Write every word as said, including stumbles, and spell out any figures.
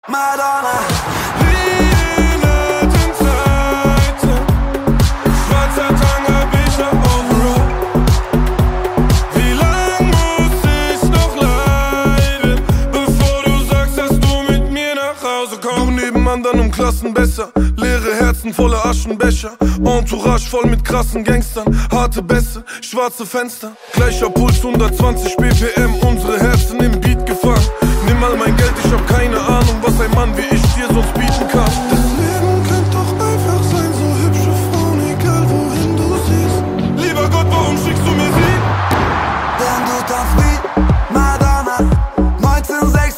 Madonna. Linet in Zeiten, schwarzer Tanga, Bücher on the road. Wie lang muss ich noch leiden, bevor du sagst, dass du mit mir nach Hause kommst? Du neben anderen um Klassen besser, leere Herzen voller Aschenbecher, Entourage voll mit krassen Gangstern, harte Bässe, schwarze Fenster, gleicher Puls, hundertzwanzig B P M, unsere Herzen im Beat gefangen. Nimm all mein Geld, ich hab keine Ahnung, was ein Mann wie ich dir sonst bieten kann. Das Leben könnte doch einfach sein, so hübsche Frauen, egal wohin du siehst. Lieber Gott, warum schickst du mir sie? Denn du tanzt wie Madonna, neunzehn sechzig